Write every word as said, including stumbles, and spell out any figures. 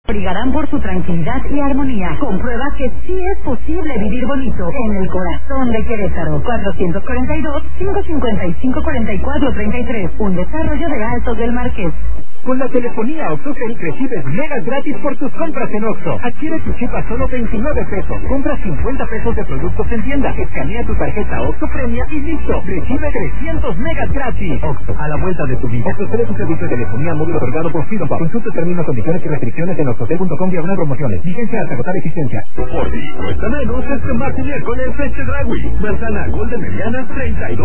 Brigarán por su tranquilidad y armonía. Comprueba que sí es posible vivir bonito en el corazón de Querétaro. cuatrocientos cuarenta y dos, quinientos cincuenta y cinco, cuarenta y cuatro, treinta y tres. Un desarrollo de Altos del Marqués. Con la telefonía OxoCell recibes megas gratis por tus compras en Oxxo. Adquiere tu chip a solo veintinueve pesos. Compra cincuenta pesos de productos en tienda. Escanea tu tarjeta Oxxo Premia y listo. Recibe trescientos megas gratis. Oxxo, a la vuelta de tu vida. Ofrece un servicio de telefonía móvil otorgado por Freedom Pop. Consulta términos, condiciones y restricciones en oxocell punto com diagonal promociones. Vigencia hasta agotar existencia. Por ti cuesta menos este martes y miércoles Feste Dragui. Manzana Golden mediana treinta y dos